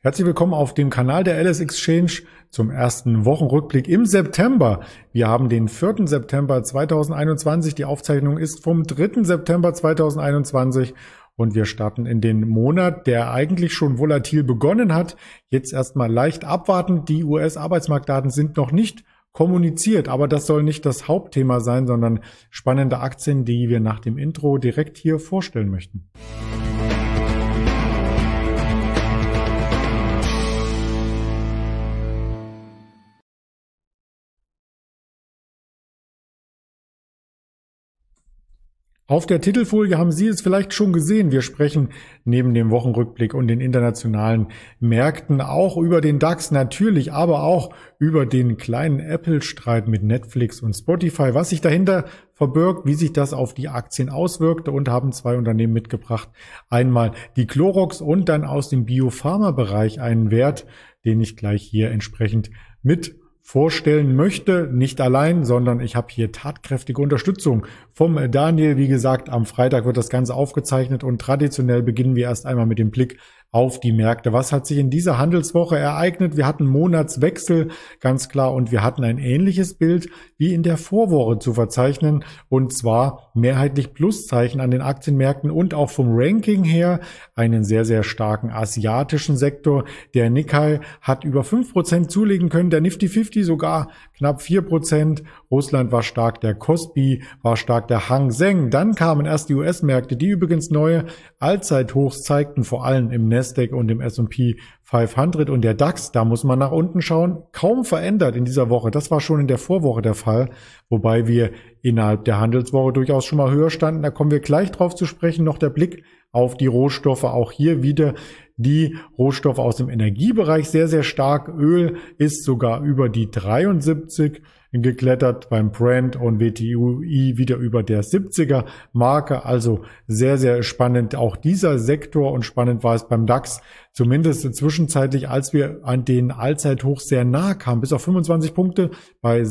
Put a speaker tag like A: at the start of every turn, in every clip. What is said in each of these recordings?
A: Herzlich willkommen auf dem Kanal der LS Exchange zum ersten Wochenrückblick im September. Wir haben den 4. September 2021. Die Aufzeichnung ist vom 3. September 2021 und wir starten in den Monat, der eigentlich schon volatil begonnen hat. Jetzt erstmal leicht abwartend. Die US-Arbeitsmarktdaten sind noch nicht kommuniziert, aber das soll nicht das Hauptthema sein, sondern spannende Aktien, die wir nach dem Intro direkt hier vorstellen möchten. Auf der Titelfolie haben Sie es vielleicht schon gesehen. Wir sprechen neben dem Wochenrückblick und den internationalen Märkten auch über den DAX natürlich, aber auch über den kleinen Apple-Streit mit Netflix und Spotify, was sich dahinter verbirgt, wie sich das auf die Aktien auswirkte und haben zwei Unternehmen mitgebracht. Einmal die Clorox und dann aus dem Biopharma-Bereich einen Wert, den ich gleich hier entsprechend mit vorstellen möchte, nicht allein, sondern ich habe hier tatkräftige Unterstützung vom Daniel. Wie gesagt, am Freitag wird das Ganze aufgezeichnet und traditionell beginnen wir erst einmal mit dem Blick auf die Märkte. Was hat sich in dieser Handelswoche ereignet? Wir hatten Monatswechsel, ganz klar, und wir hatten ein ähnliches Bild wie in der Vorwoche zu verzeichnen, und zwar mehrheitlich Pluszeichen an den Aktienmärkten und auch vom Ranking her einen sehr, sehr starken asiatischen Sektor. Der Nikkei hat über 5% zulegen können, der Nifty 50 sogar knapp 4%. Russland war stark, der Kospi war stark, der Hang Seng. Dann kamen erst die US-Märkte, die übrigens neue Allzeithochs zeigten, vor allem im Nasdaq und im S&P 500, und der DAX, da muss man nach unten schauen, kaum verändert in dieser Woche. Das war schon in der Vorwoche der Fall, wobei wir innerhalb der Handelswoche durchaus schon mal höher standen. Da kommen wir gleich drauf zu sprechen. Noch der Blick auf die Rohstoffe. Auch hier wieder die Rohstoffe aus dem Energiebereich sehr, sehr stark. Öl ist sogar über die 73 geklettert beim Brent und WTI wieder über der 70er Marke. Also sehr, sehr spannend auch dieser Sektor, und spannend war es beim DAX, zumindest zwischenzeitlich, als wir an den Allzeithochs sehr nahe kamen, bis auf 25 Punkte. Bei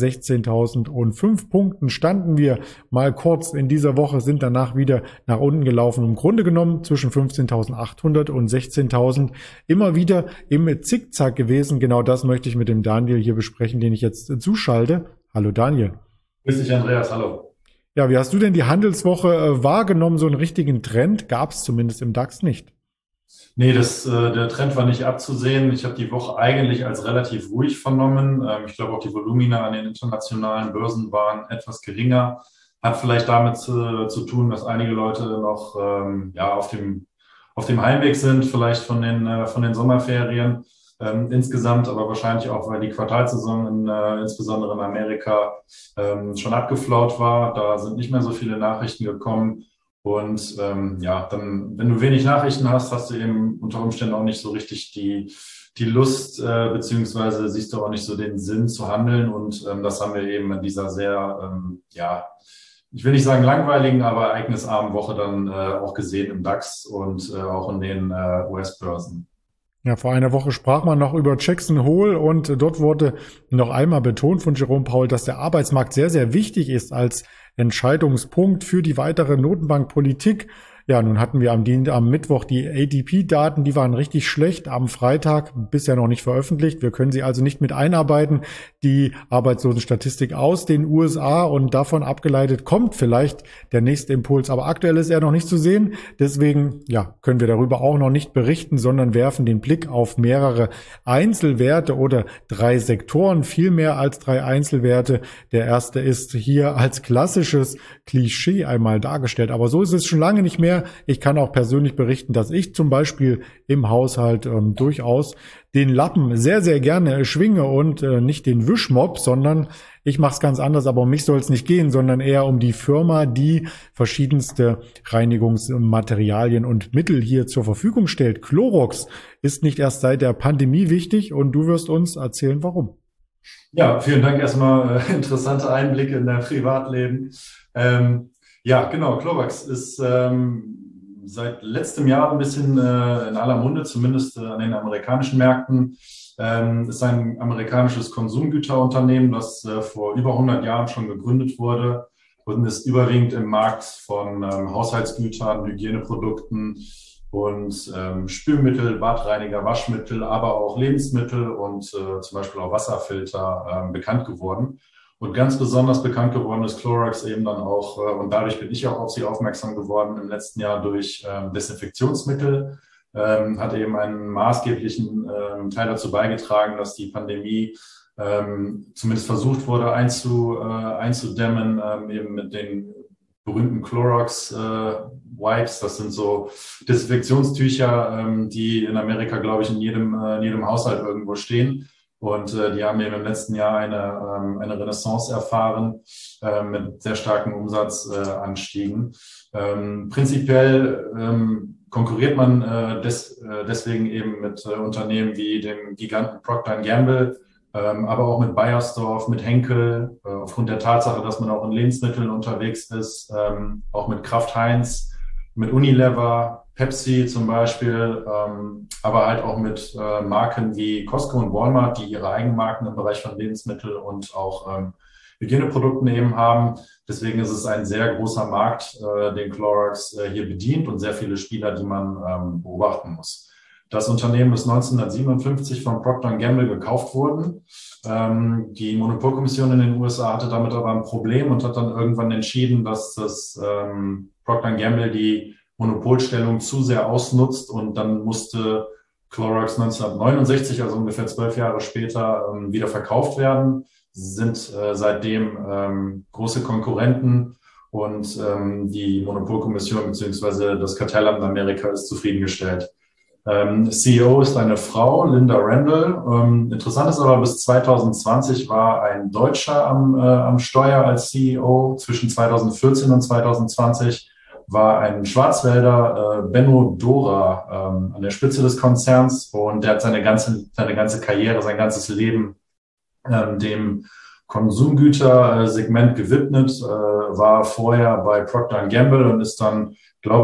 A: 16.005 Punkten standen wir mal kurz in dieser Woche, sind danach wieder nach unten gelaufen. Im Grunde genommen zwischen 15.800 und 16.000 immer wieder im Zickzack gewesen. Genau das möchte ich mit dem Daniel hier besprechen, den ich jetzt zuschalte. Hallo Daniel.
B: Grüß dich, Andreas, hallo.
A: Ja, wie hast du denn die Handelswoche wahrgenommen? So einen richtigen Trend gab es zumindest im DAX nicht.
B: Nee, der Trend war nicht abzusehen. Ich habe die Woche eigentlich als relativ ruhig vernommen. Ich glaube, auch die Volumina an den internationalen Börsen waren etwas geringer. Hat vielleicht damit zu tun, dass einige Leute noch auf dem Heimweg sind, vielleicht von den Sommerferien. Insgesamt, aber wahrscheinlich auch, weil die Quartalsaison insbesondere in Amerika schon abgeflaut war. Da sind nicht mehr so viele Nachrichten gekommen. Und dann, wenn du wenig Nachrichten hast, hast du eben unter Umständen auch nicht so richtig die Lust, beziehungsweise siehst du auch nicht so den Sinn zu handeln. Und das haben wir eben in dieser sehr, ich will nicht sagen langweiligen, aber ereignisarmen Woche dann auch gesehen im DAX und auch in den US-Börsen.
A: Ja, vor einer Woche sprach man noch über Jackson Hole, und dort wurde noch einmal betont von Jerome Powell, dass der Arbeitsmarkt sehr, sehr wichtig ist als Entscheidungspunkt für die weitere Notenbankpolitik. Ja, nun hatten wir am Mittwoch die ADP-Daten, die waren richtig schlecht. Am Freitag bisher noch nicht veröffentlicht. Wir können sie also nicht mit einarbeiten. Die Arbeitslosenstatistik aus den USA, und davon abgeleitet kommt vielleicht der nächste Impuls. Aber aktuell ist er noch nicht zu sehen. Deswegen, können wir darüber auch noch nicht berichten, sondern werfen den Blick auf mehrere Einzelwerte oder 3 Sektoren, viel mehr als 3 Einzelwerte. Der erste ist hier als klassisches Klischee einmal dargestellt. Aber so ist es schon lange nicht mehr. Ich kann auch persönlich berichten, dass ich zum Beispiel im Haushalt durchaus den Lappen sehr, sehr gerne schwinge und nicht den Wischmopp, sondern ich mache es ganz anders. Aber um mich soll es nicht gehen, sondern eher um die Firma, die verschiedenste Reinigungsmaterialien und Mittel hier zur Verfügung stellt. Clorox ist nicht erst seit der Pandemie wichtig, und du wirst uns erzählen, warum.
B: Ja, vielen Dank erstmal. Interessante Einblicke in dein Privatleben. Genau, Clorox ist seit letztem Jahr ein bisschen in aller Munde, zumindest an den amerikanischen Märkten. Ist ein amerikanisches Konsumgüterunternehmen, das vor über 100 Jahren schon gegründet wurde und ist überwiegend im Markt von Haushaltsgütern, Hygieneprodukten und Spülmittel, Badreiniger, Waschmittel, aber auch Lebensmittel und zum Beispiel auch Wasserfilter bekannt geworden. Und ganz besonders bekannt geworden ist Clorox eben dann auch, und dadurch bin ich auch auf sie aufmerksam geworden im letzten Jahr durch Desinfektionsmittel, hat eben einen maßgeblichen Teil dazu beigetragen, dass die Pandemie zumindest versucht wurde einzudämmen, eben mit den berühmten Clorox Wipes. Das sind so Desinfektionstücher, die in Amerika, glaube ich, in jedem Haushalt irgendwo stehen. Und die haben eben im letzten Jahr eine Renaissance erfahren mit sehr starken Umsatzanstiegen. Prinzipiell konkurriert man deswegen eben mit Unternehmen wie dem Giganten Procter & Gamble, aber auch mit Beiersdorf, mit Henkel, aufgrund der Tatsache, dass man auch in Lebensmitteln unterwegs ist, auch mit Kraft Heinz, mit Unilever, Pepsi zum Beispiel, aber halt auch mit Marken wie Costco und Walmart, die ihre Eigenmarken im Bereich von Lebensmitteln und auch Hygieneprodukten eben haben. Deswegen ist es ein sehr großer Markt, den Clorox hier bedient und sehr viele Spieler, die man beobachten muss. Das Unternehmen ist 1957 von Procter & Gamble gekauft worden. Die Monopolkommission in den USA hatte damit aber ein Problem und hat dann irgendwann entschieden, dass das Procter & Gamble die Monopolstellung zu sehr ausnutzt, und dann musste Clorox 1969, also ungefähr 12 Jahre später, wieder verkauft werden. Sie sind seitdem große Konkurrenten, und die Monopolkommission bzw. das Kartellamt in Amerika ist zufriedengestellt. CEO ist eine Frau, Linda Randall. Interessant ist aber, bis 2020 war ein Deutscher am Steuer als CEO. Zwischen 2014 und 2020 war ein Schwarzwälder, Benno Dora, an der Spitze des Konzerns, und der hat seine ganze Karriere, sein ganzes Leben dem Konsumgütersegment gewidmet, war vorher bei Procter & Gamble und ist dann, glaube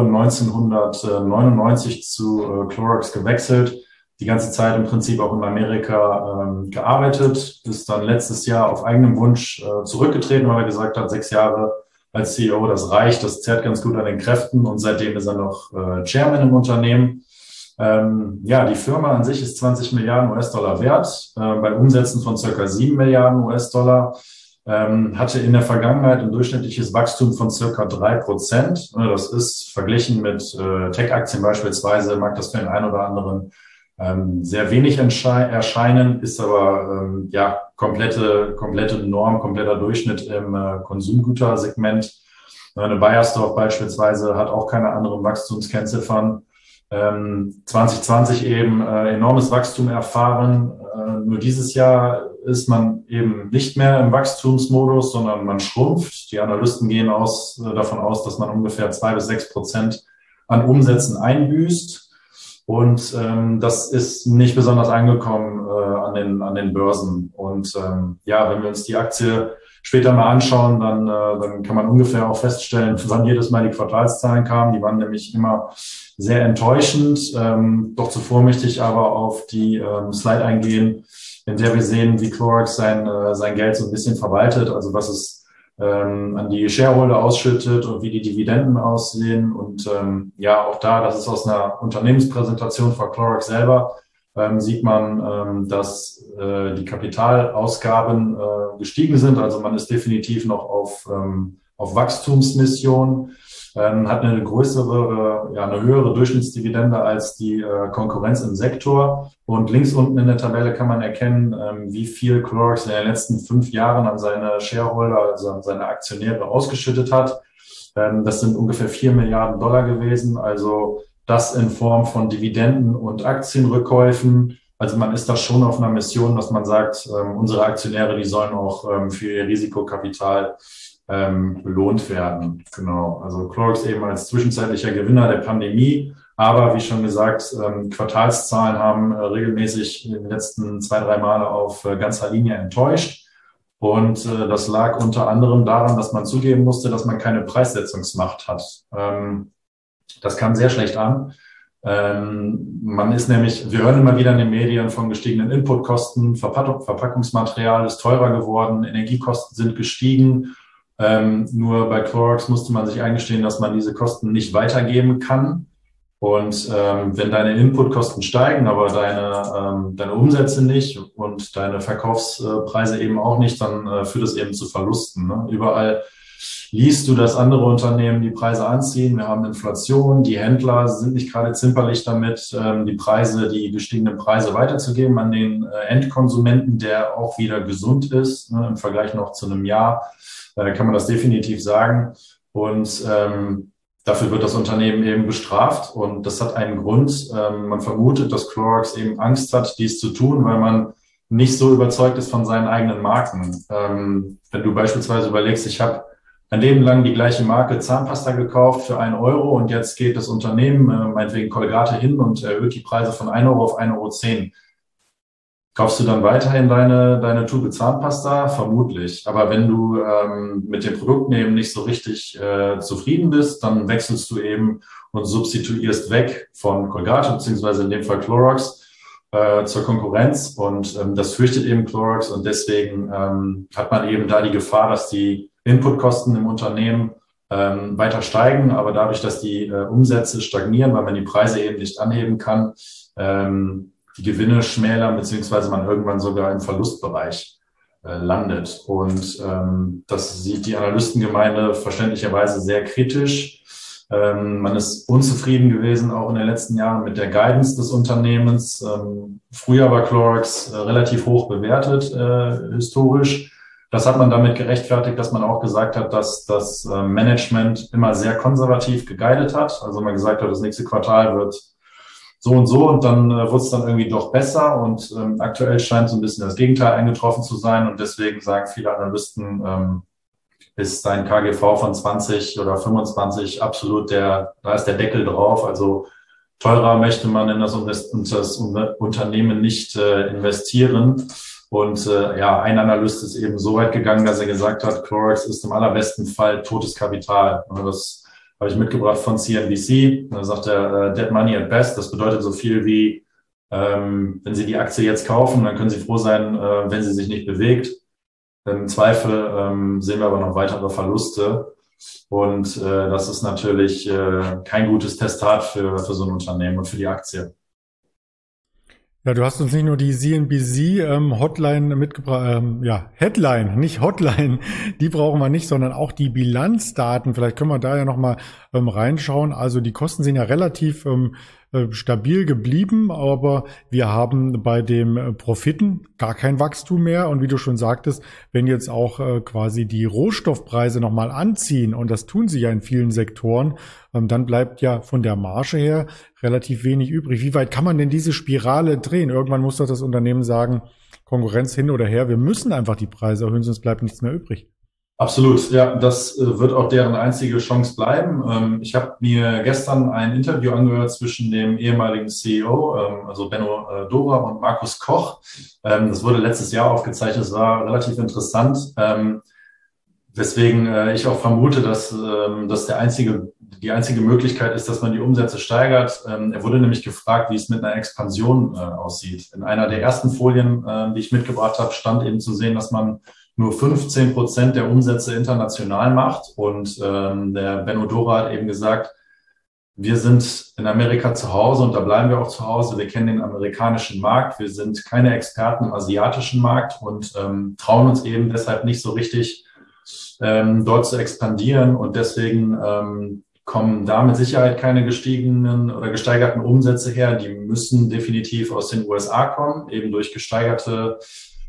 B: 1999 zu Clorox gewechselt. Die ganze Zeit im Prinzip auch in Amerika gearbeitet, ist dann letztes Jahr auf eigenem Wunsch zurückgetreten, weil er gesagt hat, 6 Jahre als CEO, das reicht, das zerrt ganz gut an den Kräften, und seitdem ist er noch Chairman im Unternehmen. Die Firma an sich ist 20 Milliarden US-Dollar wert, bei Umsätzen von circa 7 Milliarden US-Dollar, hatte in der Vergangenheit ein durchschnittliches Wachstum von circa 3%. Das ist verglichen mit Tech-Aktien beispielsweise, mag das für den einen oder anderen sehr wenig erscheinen, ist aber komplette Norm, kompletter Durchschnitt im Konsumgütersegment. Eine Beiersdorf beispielsweise hat auch keine anderen Wachstumskennziffern. 2020 eben enormes Wachstum erfahren. Nur dieses Jahr ist man eben nicht mehr im Wachstumsmodus, sondern man schrumpft. Die Analysten gehen davon aus, dass man ungefähr 2-6% an Umsätzen einbüßt. Und das ist nicht besonders angekommen an den Börsen. Und wenn wir uns die Aktie später mal anschauen, dann kann man ungefähr auch feststellen, wann jedes Mal die Quartalszahlen kamen. Die waren nämlich immer sehr enttäuschend. Doch zuvor möchte ich aber auf die Slide eingehen, in der wir sehen, wie Clorox sein Geld so ein bisschen verwaltet, also was es an die Shareholder ausschüttet und wie die Dividenden aussehen. Und auch da, das ist aus einer Unternehmenspräsentation von Clorox selber, sieht man, dass die Kapitalausgaben gestiegen sind. Also man ist definitiv noch auf Wachstumsmission, hat eine höhere Durchschnittsdividende als die Konkurrenz im Sektor. Und links unten in der Tabelle kann man erkennen, wie viel Clorox in den letzten 5 Jahren an seine Shareholder, also an seine Aktionäre ausgeschüttet hat. Das sind ungefähr 4 Milliarden Dollar gewesen. Also das in Form von Dividenden und Aktienrückkäufen. Also man ist da schon auf einer Mission, dass man sagt, unsere Aktionäre, die sollen auch für ihr Risikokapital belohnt werden. Genau. Also Clorox eben als zwischenzeitlicher Gewinner der Pandemie. Aber wie schon gesagt, Quartalszahlen haben regelmäßig in den letzten 2-3 Male auf ganzer Linie enttäuscht. Und das lag unter anderem daran, dass man zugeben musste, dass man keine Preissetzungsmacht hat. Das kam sehr schlecht an. Wir hören immer wieder in den Medien von gestiegenen Inputkosten, Verpackungsmaterial ist teurer geworden, Energiekosten sind gestiegen. Nur bei Clorox musste man sich eingestehen, dass man diese Kosten nicht weitergeben kann. Und wenn deine Inputkosten steigen, aber deine Umsätze nicht und deine Verkaufspreise eben auch nicht, dann führt das eben zu Verlusten. Ne? Überall liest du, dass andere Unternehmen die Preise anziehen. Wir haben Inflation. Die Händler sind nicht gerade zimperlich damit, die gestiegenen Preise weiterzugeben an den Endkonsumenten, der auch wieder gesund ist. Ne? Im Vergleich noch zu einem Jahr kann man das definitiv sagen. Und dafür wird das Unternehmen eben bestraft. Und das hat einen Grund. Man vermutet, dass Clorox eben Angst hat, dies zu tun, weil man nicht so überzeugt ist von seinen eigenen Marken. Wenn du beispielsweise überlegst, ich habe ein Leben lang die gleiche Marke Zahnpasta gekauft für 1 € und jetzt geht das Unternehmen, meinetwegen Colgate, hin und erhöht die Preise von 1 € auf 1,10 €. Kaufst du dann weiterhin deine Tube Zahnpasta? Vermutlich. Aber wenn du mit den Produkten eben nicht so richtig zufrieden bist, dann wechselst du eben und substituierst weg von Colgate, beziehungsweise in dem Fall Clorox, zur Konkurrenz. Und das fürchtet eben Clorox und deswegen hat man eben da die Gefahr, dass die Inputkosten im Unternehmen weiter steigen, aber dadurch, dass die Umsätze stagnieren, weil man die Preise eben nicht anheben kann, die Gewinne schmälern, beziehungsweise man irgendwann sogar im Verlustbereich landet. Und das sieht die Analystengemeinde verständlicherweise sehr kritisch. Man ist unzufrieden gewesen, auch in den letzten Jahren, mit der Guidance des Unternehmens. Früher war Clorox relativ hoch bewertet, historisch. Das hat man damit gerechtfertigt, dass man auch gesagt hat, dass das Management immer sehr konservativ geguidet hat. Also man gesagt hat, das nächste Quartal wird so und dann wurde es dann irgendwie doch besser und aktuell scheint so ein bisschen das Gegenteil eingetroffen zu sein und deswegen sagen viele Analysten, ist ein KGV von 20 oder 25 absolut da ist der Deckel drauf, also teurer möchte man in das Unternehmen nicht investieren. Und ein Analyst ist eben so weit gegangen, dass er gesagt hat, Clorox ist im allerbesten Fall totes Kapital. Und das habe ich mitgebracht von CNBC. Da sagt er, dead money at best. Das bedeutet so viel wie, wenn Sie die Aktie jetzt kaufen, dann können Sie froh sein, wenn sie sich nicht bewegt. Im Zweifel sehen wir aber noch weitere Verluste. Und das ist natürlich kein gutes Testat für so ein Unternehmen und für die Aktie.
A: Ja, du hast uns nicht nur die CNBC Hotline mitgebracht, Headline, nicht Hotline, die brauchen wir nicht, sondern auch die Bilanzdaten. Vielleicht können wir da ja nochmal reinschauen. Also die Kosten sind ja relativ stabil geblieben, aber wir haben bei dem Profiten gar kein Wachstum mehr. Und wie du schon sagtest, wenn jetzt auch quasi die Rohstoffpreise nochmal anziehen, und das tun sie ja in vielen Sektoren, dann bleibt ja von der Marge her relativ wenig übrig. Wie weit kann man denn diese Spirale drehen? Irgendwann muss doch das Unternehmen sagen, Konkurrenz hin oder her, wir müssen einfach die Preise erhöhen, sonst bleibt nichts mehr übrig.
B: Absolut, ja, das wird auch deren einzige Chance bleiben. Ich habe mir gestern ein Interview angehört zwischen dem ehemaligen CEO, also Benno Dorer und Markus Koch. Das wurde letztes Jahr aufgezeichnet, es war relativ interessant. Weswegen ich auch vermute, dass die einzige Möglichkeit ist, dass man die Umsätze steigert. Er wurde nämlich gefragt, wie es mit einer Expansion aussieht. In einer der ersten Folien, die ich mitgebracht habe, stand eben zu sehen, dass man nur 15% der Umsätze international macht. Und der Benno Dorer hat eben gesagt, wir sind in Amerika zu Hause und da bleiben wir auch zu Hause. Wir kennen den amerikanischen Markt. Wir sind keine Experten im asiatischen Markt und trauen uns eben deshalb nicht so richtig, dort zu expandieren. Und deswegen kommen da mit Sicherheit keine gestiegenen oder gesteigerten Umsätze her. Die müssen definitiv aus den USA kommen, eben durch gesteigerte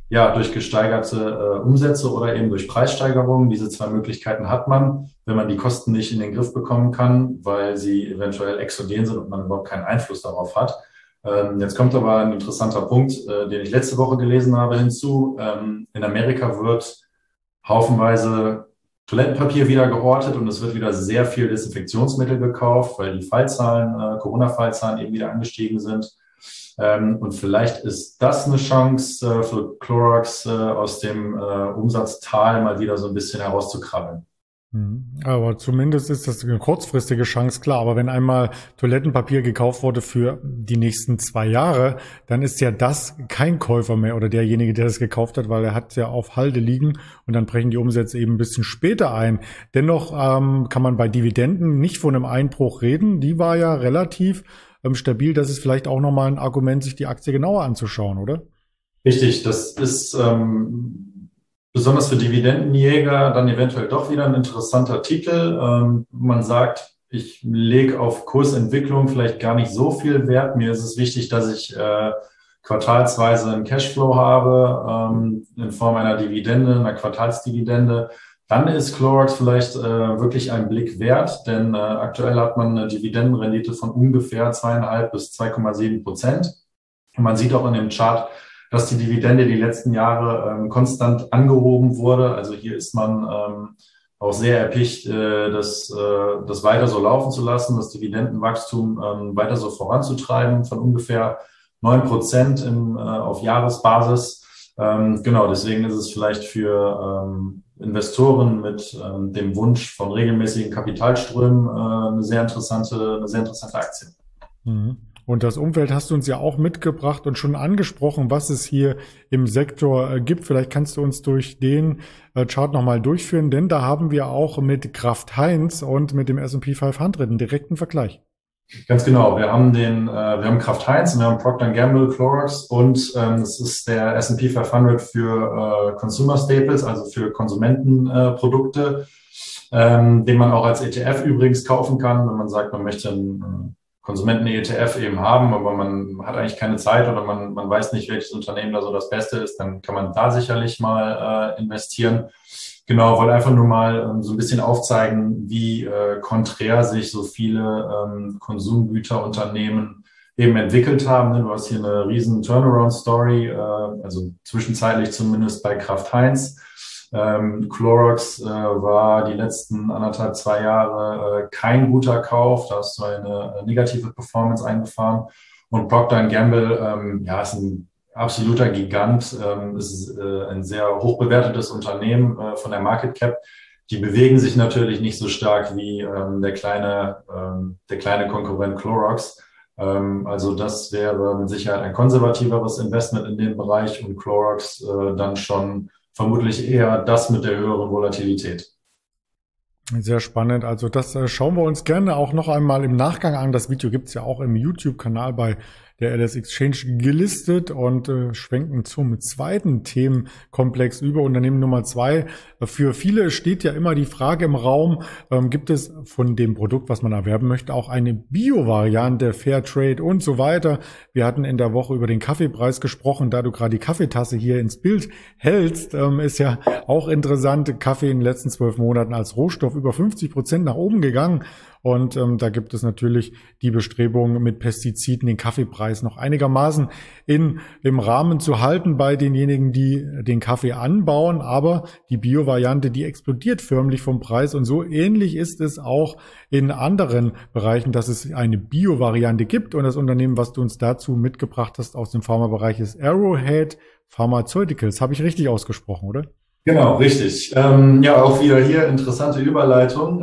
B: Umsätze oder eben durch Preissteigerungen. Diese zwei Möglichkeiten hat man, wenn man die Kosten nicht in den Griff bekommen kann, weil sie eventuell exogen sind und man überhaupt keinen Einfluss darauf hat. Jetzt kommt aber ein interessanter Punkt, den ich letzte Woche gelesen habe, hinzu. In Amerika wird haufenweise Toilettenpapier wieder gehortet und es wird wieder sehr viel Desinfektionsmittel gekauft, weil die Corona-Fallzahlen eben wieder angestiegen sind. Und vielleicht ist das eine Chance für Clorox aus dem Umsatztal mal wieder so ein bisschen herauszukrabbeln.
A: Aber zumindest ist das eine kurzfristige Chance, klar. Aber wenn einmal Toilettenpapier gekauft wurde für die nächsten 2 Jahre, dann ist ja das kein Käufer mehr oder derjenige, der das gekauft hat, weil er hat ja auf Halde liegen und dann brechen die Umsätze eben ein bisschen später ein. Dennoch kann man bei Dividenden nicht von einem Einbruch reden. Die war ja relativ stabil. Das ist vielleicht auch nochmal ein Argument, sich die Aktie genauer anzuschauen, oder?
B: Richtig, das ist besonders für Dividendenjäger dann eventuell doch wieder ein interessanter Titel. Man sagt, ich lege auf Kursentwicklung vielleicht gar nicht so viel Wert. Mir ist es wichtig, dass ich quartalsweise einen Cashflow habe in Form einer Dividende, einer Quartalsdividende. Dann ist Clorox vielleicht wirklich ein Blick wert, denn aktuell hat man eine Dividendenrendite von ungefähr 2,5 bis 2,7%. Und man sieht auch in dem Chart, dass die Dividende die letzten Jahre konstant angehoben wurde. Also hier ist man auch sehr erpicht, das weiter so laufen zu lassen, das Dividendenwachstum weiter so voranzutreiben von ungefähr 9% auf Jahresbasis. Genau, deswegen ist es vielleicht für Investoren mit dem Wunsch von regelmäßigen Kapitalströmen eine sehr interessante Aktie.
A: Mhm. Und das Umfeld hast du uns ja auch mitgebracht und schon angesprochen, was es hier im Sektor gibt. Vielleicht kannst du uns durch den Chart nochmal durchführen, denn da haben wir auch mit Kraft Heinz und mit dem S&P 500 einen direkten Vergleich.
B: Ganz genau. Wir haben Kraft Heinz und wir haben Procter & Gamble, Clorox und es ist der S&P 500 für Consumer Staples, also für Konsumentenprodukte, den man auch als ETF übrigens kaufen kann, wenn man sagt, man möchte einen Konsumenten-ETF eben haben, aber man hat eigentlich keine Zeit oder man weiß nicht, welches Unternehmen da so das Beste ist, dann kann man da sicherlich mal investieren. Genau, wollte einfach nur mal so ein bisschen aufzeigen, wie konträr sich so viele Konsumgüterunternehmen eben entwickelt haben. Du hast hier eine riesen Turnaround-Story, also zwischenzeitlich zumindest bei Kraft Heinz. Clorox war die letzten 1,5, 2 Jahre kein guter Kauf. Da hast du eine negative Performance eingefahren. Und Procter & Gamble, ist ein absoluter Gigant, ist ein sehr hoch bewertetes Unternehmen von der Market Cap. Die bewegen sich natürlich nicht so stark wie der kleine Konkurrent Clorox. Also das wäre mit Sicherheit ein konservativeres Investment in dem Bereich und Clorox dann schon vermutlich eher das mit der höheren Volatilität.
A: Sehr spannend. Also das schauen wir uns gerne auch noch einmal im Nachgang an. Das Video gibt's ja auch im YouTube-Kanal bei der LS Exchange gelistet und schwenken zum zweiten Themenkomplex über. Unternehmen Nummer 2. Für viele steht ja immer die Frage im Raum, gibt es von dem Produkt, was man erwerben möchte, auch eine Bio-Variante, Fairtrade und so weiter. Wir hatten in der Woche über den Kaffeepreis gesprochen. Da du gerade die Kaffeetasse hier ins Bild hältst, ist ja auch interessant. Kaffee in den letzten 12 Monaten als Rohstoff über 50% nach oben gegangen. Und da gibt es natürlich die Bestrebung, mit Pestiziden den Kaffeepreis noch einigermaßen im Rahmen zu halten bei denjenigen, die den Kaffee anbauen. Aber die Bio-Variante, die explodiert förmlich vom Preis. Und so ähnlich ist es auch in anderen Bereichen, dass es eine Bio-Variante gibt. Und das Unternehmen, was du uns dazu mitgebracht hast aus dem Pharmabereich, ist Arrowhead Pharmaceuticals. Habe ich richtig ausgesprochen, oder?
B: Genau, richtig. Auch wieder hier interessante Überleitung.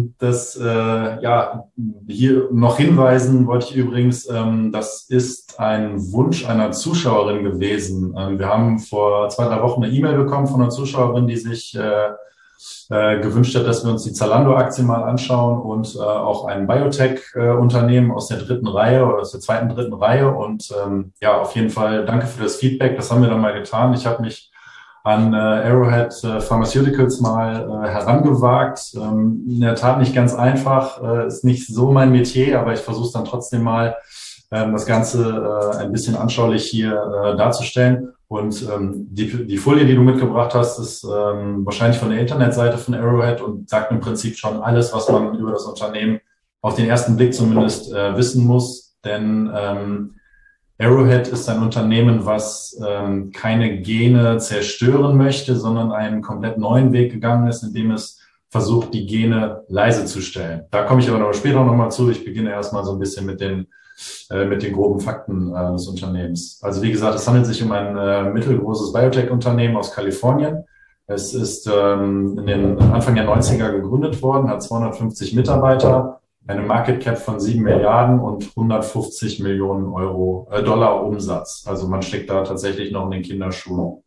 B: Hier noch hinweisen wollte ich übrigens, das ist ein Wunsch einer Zuschauerin gewesen. Wir haben vor 2, 3 Wochen eine E-Mail bekommen von einer Zuschauerin, die sich gewünscht hat, dass wir uns die Zalando-Aktie mal anschauen und auch ein Biotech-Unternehmen aus der 3. Reihe oder aus der 2., 3. Reihe. Und auf jeden Fall danke für das Feedback. Das haben wir dann mal getan. Ich habe mich an Arrowhead Pharmaceuticals mal herangewagt. In der Tat nicht ganz einfach, ist nicht so mein Metier, aber ich versuche es dann trotzdem mal, das Ganze ein bisschen anschaulich hier darzustellen. Und die Folie, die du mitgebracht hast, ist wahrscheinlich von der Internetseite von Arrowhead und sagt im Prinzip schon alles, was man über das Unternehmen auf den ersten Blick zumindest wissen muss. Denn Arrowhead ist ein Unternehmen, was keine Gene zerstören möchte, sondern einen komplett neuen Weg gegangen ist, indem es versucht, die Gene leise zu stellen. Da komme ich aber noch später nochmal zu. Ich beginne erstmal so ein bisschen mit den groben Fakten des Unternehmens. Also wie gesagt, es handelt sich um ein mittelgroßes Biotech-Unternehmen aus Kalifornien. Es ist in den Anfang der 90er gegründet worden, hat 250 Mitarbeiter, eine Market Cap von 7 Milliarden und 150 Millionen Dollar Umsatz. Also man steckt da tatsächlich noch in den Kinderschuhen.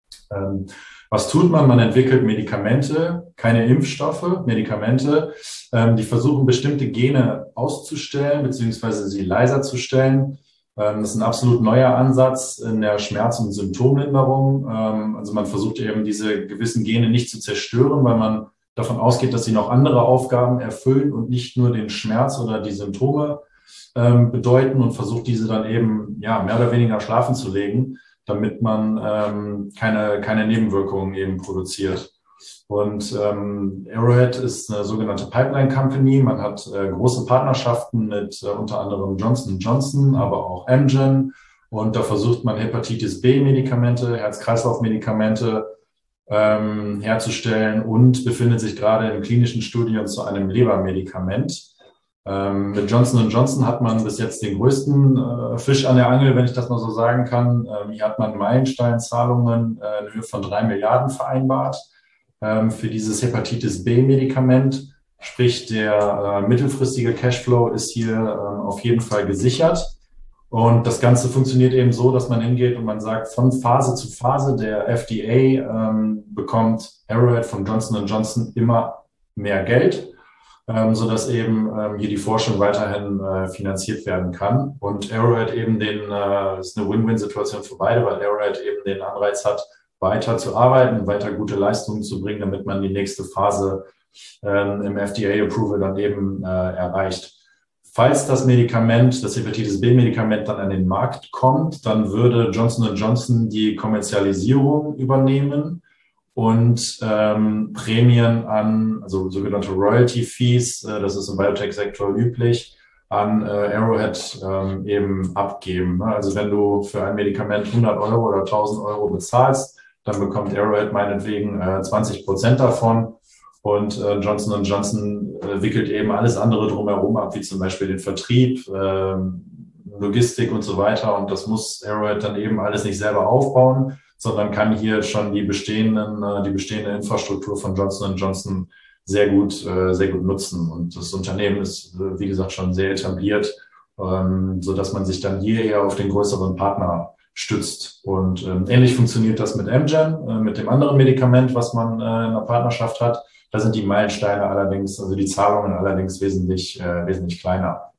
B: Was tut man? Man entwickelt Medikamente, keine Impfstoffe, Medikamente, die versuchen, bestimmte Gene auszustellen, beziehungsweise sie leiser zu stellen. Das ist ein absolut neuer Ansatz in der Schmerz- und Symptomlinderung. Also man versucht eben, diese gewissen Gene nicht zu zerstören, weil man davon ausgeht, dass sie noch andere Aufgaben erfüllen und nicht nur den Schmerz oder die Symptome bedeuten, und versucht, diese dann eben ja mehr oder weniger schlafen zu legen, damit man keine Nebenwirkungen eben produziert. Und Arrowhead ist eine sogenannte Pipeline Company. Man hat große Partnerschaften mit unter anderem Johnson & Johnson, aber auch Amgen. Und da versucht man Hepatitis B-Medikamente, Herz-Kreislauf-Medikamente herzustellen und befindet sich gerade in klinischen Studien zu einem Lebermedikament. Mit Johnson & Johnson hat man bis jetzt den größten Fisch an der Angel, wenn ich das mal so sagen kann. Hier hat man Meilensteinzahlungen in Höhe von 3 Milliarden vereinbart für dieses Hepatitis B-Medikament. Sprich, der mittelfristige Cashflow ist hier auf jeden Fall gesichert. Und das Ganze funktioniert eben so, dass man hingeht und man sagt, von Phase zu Phase, der FDA bekommt Arrowhead von Johnson & Johnson immer mehr Geld, sodass eben hier die Forschung weiterhin finanziert werden kann. Und Arrowhead eben ist eine Win-Win-Situation für beide, weil Arrowhead eben den Anreiz hat, weiter zu arbeiten, weiter gute Leistungen zu bringen, damit man die nächste Phase im FDA-Approval dann eben erreicht. Falls das Medikament, das Hepatitis B-Medikament dann an den Markt kommt, dann würde Johnson & Johnson die Kommerzialisierung übernehmen und Prämien also sogenannte Royalty Fees, das ist im Biotech-Sektor üblich, an Arrowhead eben abgeben. Also wenn du für ein Medikament 100 Euro oder 1000 Euro bezahlst, dann bekommt Arrowhead meinetwegen 20% davon. Und Johnson & Johnson wickelt eben alles andere drumherum ab, wie zum Beispiel den Vertrieb, Logistik und so weiter. Und das muss Arrowhead dann eben alles nicht selber aufbauen, sondern kann hier schon die bestehende Infrastruktur von Johnson & Johnson sehr gut nutzen. Und das Unternehmen ist, wie gesagt, schon sehr etabliert, so dass man sich dann hier eher auf den größeren Partner stützt. Und ähnlich funktioniert das mit Amgen, mit dem anderen Medikament, was man in einer Partnerschaft hat. Da sind die Meilensteine allerdings, also die Zahlungen allerdings wesentlich kleiner.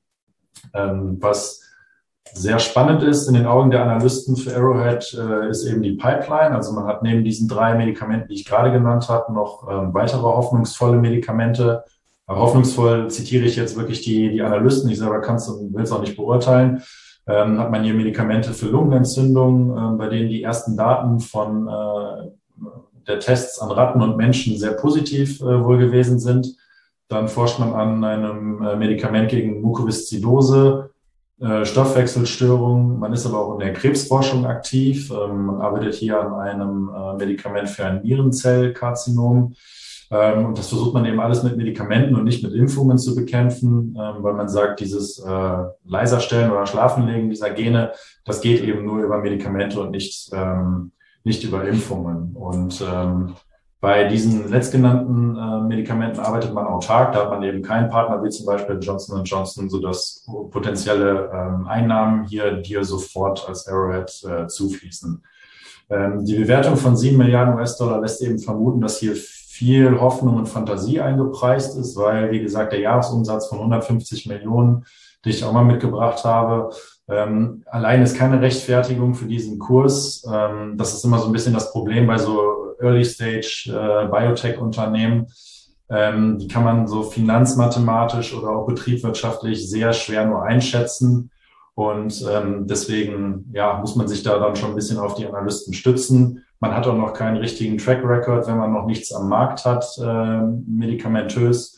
B: Was sehr spannend ist in den Augen der Analysten für Arrowhead, ist eben die Pipeline. Also man hat neben diesen 3 Medikamenten, die ich gerade genannt habe, noch weitere hoffnungsvolle Medikamente. Hoffnungsvoll zitiere ich jetzt wirklich die Analysten. Ich selber kann es und will es auch nicht beurteilen. Hat man hier Medikamente für Lungenentzündung, bei denen die ersten Daten von der Tests an Ratten und Menschen sehr positiv wohl gewesen sind. Dann forscht man an einem Medikament gegen Mukoviszidose, Stoffwechselstörungen. Man ist aber auch in der Krebsforschung aktiv. Man arbeitet hier an einem Medikament für ein Nierenzellkarzinom. Und das versucht man eben alles mit Medikamenten und nicht mit Impfungen zu bekämpfen, weil man sagt, dieses Leiserstellen oder Schlafenlegen dieser Gene, das geht eben nur über Medikamente und nicht über Impfungen. Und bei diesen letztgenannten Medikamenten arbeitet man autark. Da hat man eben keinen Partner wie zum Beispiel Johnson & Johnson, sodass potenzielle Einnahmen hier dir sofort als Arrowhead zufließen. Die Bewertung von 7 Milliarden US-Dollar lässt eben vermuten, dass hier viel Hoffnung und Fantasie eingepreist ist, weil, wie gesagt, der Jahresumsatz von 150 Millionen, die ich auch mal mitgebracht habe, allein ist keine Rechtfertigung für diesen Kurs. Das ist immer so ein bisschen das Problem bei so Early-Stage Biotech-Unternehmen. Die kann man so finanzmathematisch oder auch betriebswirtschaftlich sehr schwer nur einschätzen. Und deswegen muss man sich da dann schon ein bisschen auf die Analysten stützen. Man hat auch noch keinen richtigen Track Record, wenn man noch nichts am Markt hat, medikamentös.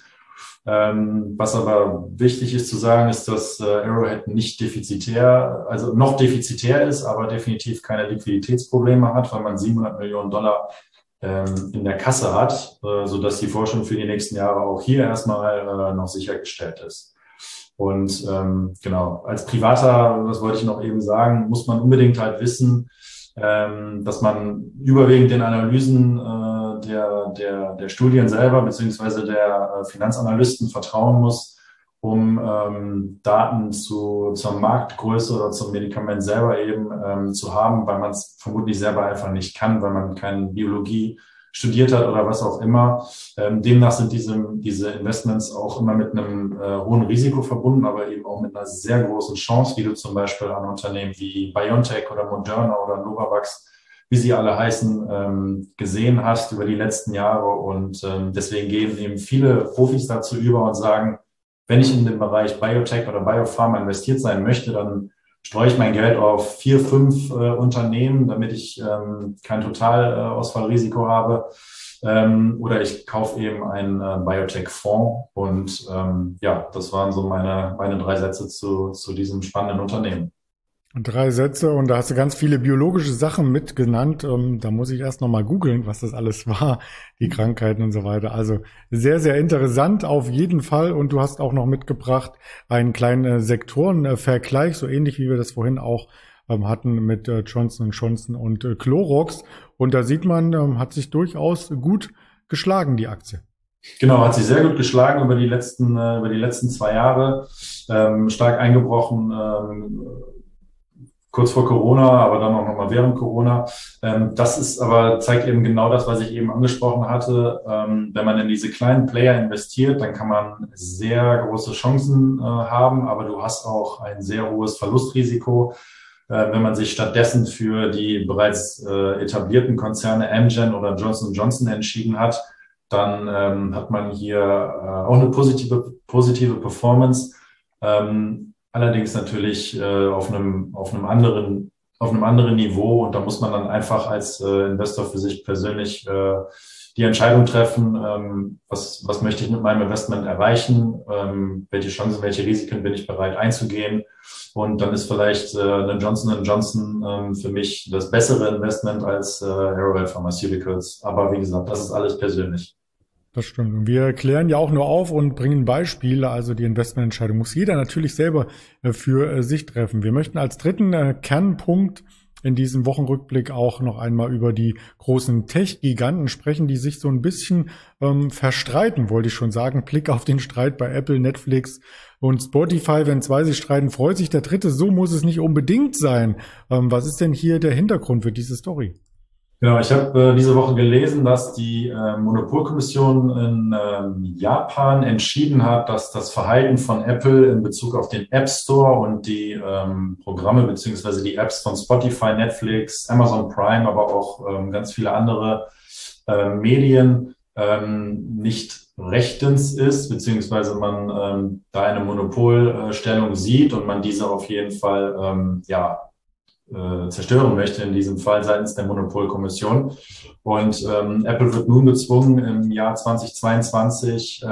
B: Was aber wichtig ist zu sagen, ist, dass Arrowhead nicht defizitär, also noch defizitär ist, aber definitiv keine Liquiditätsprobleme hat, weil man 700 Millionen Dollar in der Kasse hat, sodass die Forschung für die nächsten Jahre auch hier erstmal noch sichergestellt ist. Und genau, als Privater, das wollte ich noch eben sagen, muss man unbedingt halt wissen, dass man überwiegend den Analysen der Studien selber beziehungsweise der Finanzanalysten vertrauen muss, um Daten zur Marktgröße oder zum Medikament selber eben zu haben, weil man es vermutlich selber einfach nicht kann, weil man keine Biologie studiert hat oder was auch immer. Demnach sind diese Investments auch immer mit einem hohen Risiko verbunden, aber eben auch mit einer sehr großen Chance, wie du zum Beispiel an Unternehmen wie BioNTech oder Moderna oder Novavax, wie sie alle heißen, gesehen hast über die letzten Jahre. Und deswegen gehen eben viele Profis dazu über und sagen, wenn ich in den Bereich Biotech oder Biopharma investiert sein möchte, dann streue ich mein Geld auf 4, 5 Unternehmen, damit ich kein Totalausfallrisiko habe. Oder ich kaufe eben einen Biotech-Fonds. Und ja, das waren so meine 3 Sätze zu diesem spannenden Unternehmen.
A: 3 Sätze und da hast du ganz viele biologische Sachen mitgenannt. Da muss ich erst nochmal googeln, was das alles war, die Krankheiten und so weiter. Also sehr, sehr interessant auf jeden Fall. Und du hast auch noch mitgebracht einen kleinen Sektorenvergleich, so ähnlich wie wir das vorhin auch hatten mit Johnson & Johnson und Clorox. Und da sieht man, hat sich durchaus gut geschlagen, die Aktie.
B: Genau, hat sich sehr gut geschlagen über die letzten 2 Jahre, stark eingebrochen, kurz vor Corona, aber dann auch nochmal während Corona. Zeigt eben genau das, was ich eben angesprochen hatte. Wenn man in diese kleinen Player investiert, dann kann man sehr große Chancen haben, aber du hast auch ein sehr hohes Verlustrisiko. Wenn man sich stattdessen für die bereits etablierten Konzerne Amgen oder Johnson & Johnson entschieden hat, dann hat man hier auch eine positive Performance. Allerdings natürlich auf einem anderen Niveau, und da muss man dann einfach als Investor für sich persönlich die Entscheidung treffen, was möchte ich mit meinem Investment erreichen, welche Chancen, welche Risiken bin ich bereit einzugehen, und dann ist vielleicht eine Johnson & Johnson für mich das bessere Investment als Arrowhead Pharmaceuticals, aber wie gesagt, das ist alles persönlich.
A: Das stimmt. Und wir klären ja auch nur auf und bringen Beispiele. Also die Investmententscheidung muss jeder natürlich selber für sich treffen. Wir möchten als dritten Kernpunkt in diesem Wochenrückblick auch noch einmal über die großen Tech-Giganten sprechen, die sich so ein bisschen verstreiten, wollte ich schon sagen. Blick auf den Streit bei Apple, Netflix und Spotify. Wenn 2 sich streiten, freut sich der dritte. So muss es nicht unbedingt sein. Was ist denn hier der Hintergrund für diese Story?
B: Genau, ich habe diese Woche gelesen, dass die Monopolkommission in Japan entschieden hat, dass das Verhalten von Apple in Bezug auf den App Store und die Programme beziehungsweise die Apps von Spotify, Netflix, Amazon Prime, aber auch ganz viele andere Medien nicht rechtens ist, beziehungsweise man da eine Monopolstellung sieht und man diese auf jeden Fall zerstören möchte, in diesem Fall seitens der Monopolkommission. Und Apple wird nun gezwungen, im Jahr 2022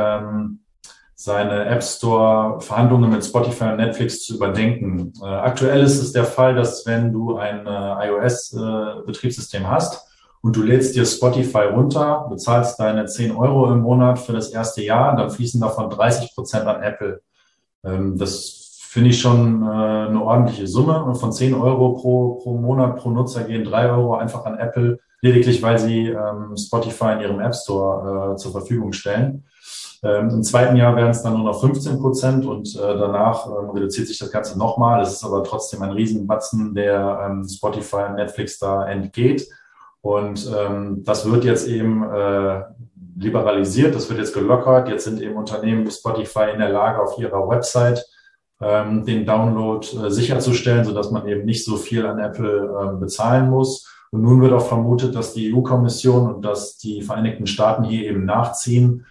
B: seine App Store Verhandlungen mit Spotify und Netflix zu überdenken. Aktuell ist es der Fall, dass wenn du ein iOS-Betriebssystem hast und du lädst dir Spotify runter, bezahlst deine 10 Euro im Monat für das erste Jahr, dann fließen davon 30% an Apple. Das finde ich schon eine ordentliche Summe. Und von 10 Euro pro Monat pro Nutzer gehen 3 Euro einfach an Apple, lediglich weil sie Spotify in ihrem App Store zur Verfügung stellen. Im zweiten Jahr wären es dann nur noch 15% und danach reduziert sich das Ganze nochmal. Es ist aber trotzdem ein Riesenbatzen, der Spotify und Netflix da entgeht. Und das wird jetzt eben liberalisiert, das wird jetzt gelockert. Jetzt sind eben Unternehmen wie Spotify in der Lage, auf ihrer Website den Download sicherzustellen, sodass man eben nicht so viel an Apple bezahlen muss. Und nun wird auch vermutet, dass die EU-Kommission und dass die Vereinigten Staaten hier eben nachziehen.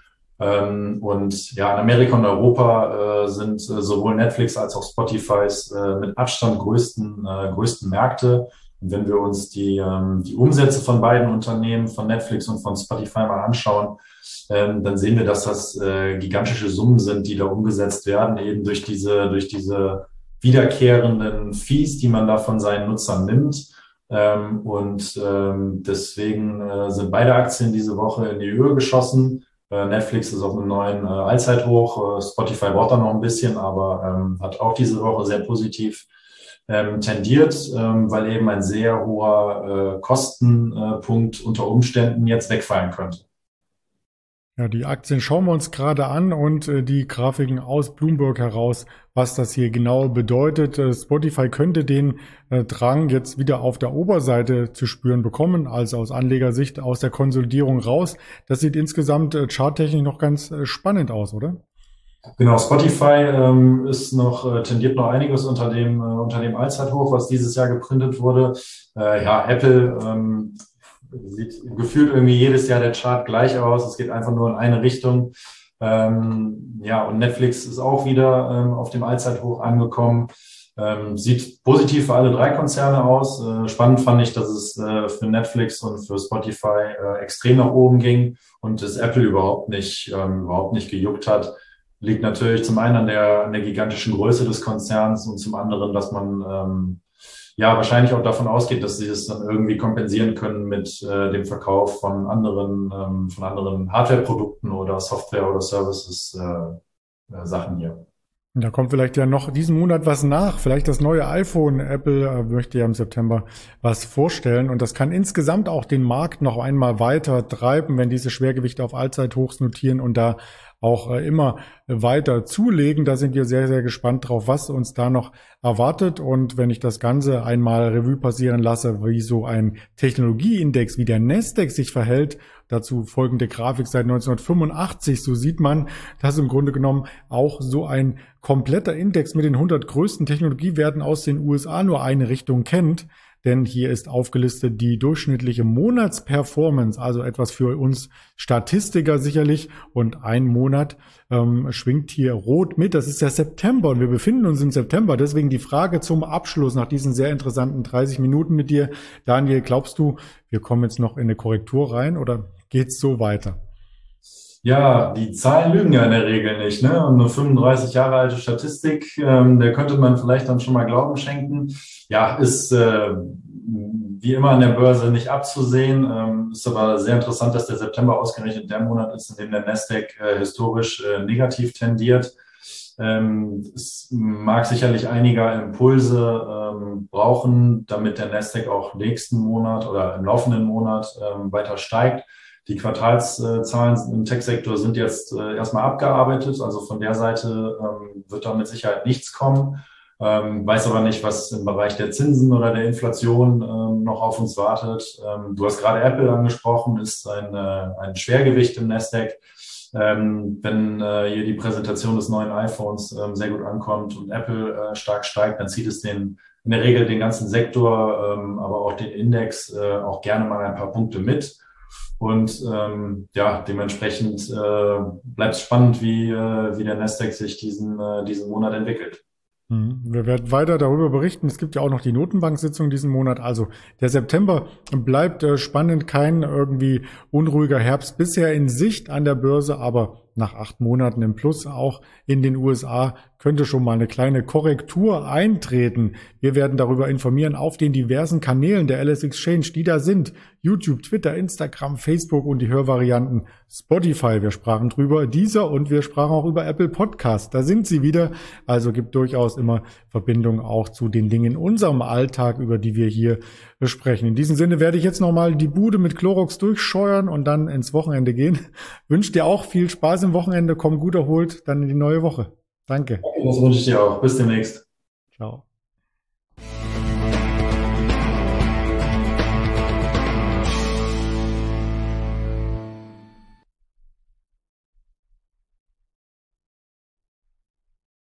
B: Und ja, in Amerika und Europa sind sowohl Netflix als auch Spotifys mit Abstand größten Märkte. Und wenn wir uns die Umsätze von beiden Unternehmen, von Netflix und von Spotify mal anschauen, dann sehen wir, dass das gigantische Summen sind, die da umgesetzt werden, eben durch diese wiederkehrenden Fees, die man da von seinen Nutzern nimmt. Deswegen sind beide Aktien diese Woche in die Höhe geschossen. Netflix ist auf einem neuen Allzeithoch. Spotify braucht da noch ein bisschen, aber hat auch diese Woche sehr positiv tendiert, weil eben ein sehr hoher Kostenpunkt unter Umständen jetzt wegfallen könnte.
A: Ja, die Aktien schauen wir uns gerade an und die Grafiken aus Bloomberg heraus, was das hier genau bedeutet. Spotify könnte den Drang jetzt wieder auf der Oberseite zu spüren bekommen, also aus Anlegersicht aus der Konsolidierung raus. Das sieht insgesamt charttechnisch noch ganz spannend aus, oder?
B: Genau, Spotify tendiert noch einiges unter dem Allzeithoch, was dieses Jahr geprintet wurde. Ja, Apple sieht gefühlt irgendwie jedes Jahr der Chart gleich aus. Es geht einfach nur in eine Richtung. Ja, und Netflix ist auch wieder auf dem Allzeithoch angekommen. Sieht positiv für alle drei Konzerne aus. Spannend fand ich, dass es für Netflix und für Spotify extrem nach oben ging und es Apple überhaupt nicht gejuckt hat. Liegt natürlich zum einen an der gigantischen Größe des Konzerns und zum anderen, dass man ja wahrscheinlich auch davon ausgeht, dass sie es dann irgendwie kompensieren können mit dem Verkauf von anderen Hardware-Produkten oder Software- oder Services-Sachen hier.
A: Und da kommt vielleicht ja noch diesen Monat was nach, vielleicht das neue iPhone. Apple möchte ja im September was vorstellen und das kann insgesamt auch den Markt noch einmal weiter treiben, wenn diese Schwergewichte auf Allzeithochs notieren und da auch immer weiter zulegen. Da sind wir sehr, sehr gespannt drauf, was uns da noch erwartet. Und wenn ich das Ganze einmal Revue passieren lasse, wie so ein Technologieindex wie der Nasdaq sich verhält, dazu folgende Grafik seit 1985, so sieht man, dass im Grunde genommen auch so ein kompletter Index mit den 100 größten Technologiewerten aus den USA nur eine Richtung kennt. Denn hier ist aufgelistet die durchschnittliche Monatsperformance, also etwas für uns Statistiker sicherlich. Und ein Monat schwingt hier rot mit. Das ist der September und wir befinden uns im September. Deswegen die Frage zum Abschluss nach diesen sehr interessanten 30 Minuten mit dir. Daniel, glaubst du, wir kommen jetzt noch in eine Korrektur rein oder geht's so weiter?
B: Ja, die Zahlen lügen ja in der Regel nicht, ne? Und eine 35 Jahre alte Statistik, der könnte man vielleicht dann schon mal Glauben schenken. Ja, ist wie immer an der Börse nicht abzusehen. Ist aber sehr interessant, dass der September ausgerechnet der Monat ist, in dem der Nasdaq historisch negativ tendiert. Es mag sicherlich einige Impulse brauchen, damit der Nasdaq auch nächsten Monat oder im laufenden Monat weiter steigt. Die Quartalszahlen im Tech-Sektor sind jetzt erstmal abgearbeitet, also von der Seite wird da mit Sicherheit nichts kommen. Weiß aber nicht, was im Bereich der Zinsen oder der Inflation noch auf uns wartet. Du hast gerade Apple angesprochen, ist ein Schwergewicht im Nasdaq. Wenn hier die Präsentation des neuen iPhones sehr gut ankommt und Apple stark steigt, dann zieht es in der Regel den ganzen Sektor, aber auch den Index auch gerne mal ein paar Punkte mit. Und ja, dementsprechend bleibt es spannend, wie der Nasdaq sich diesen Monat entwickelt.
A: Wir werden weiter darüber berichten. Es gibt ja auch noch die Notenbank-Sitzung diesen Monat. Also der September bleibt spannend, kein irgendwie unruhiger Herbst bisher in Sicht an der Börse, aber nach 8 Monaten im Plus auch in den USA könnte schon mal eine kleine Korrektur eintreten. Wir werden darüber informieren auf den diversen Kanälen der LS Exchange, die da sind. YouTube, Twitter, Instagram, Facebook und die Hörvarianten Spotify. Wir sprachen drüber, Deezer und wir sprachen auch über Apple Podcast. Da sind sie wieder. Also gibt durchaus immer Verbindungen auch zu den Dingen in unserem Alltag, über die wir hier besprechen. In diesem Sinne werde ich jetzt nochmal die Bude mit Clorox durchscheuern und dann ins Wochenende gehen. Wünsche dir auch viel Spaß im Wochenende. Komm gut erholt dann in die neue Woche. Danke.
B: Das wünsche ich dir auch. Bis demnächst.
A: Ciao.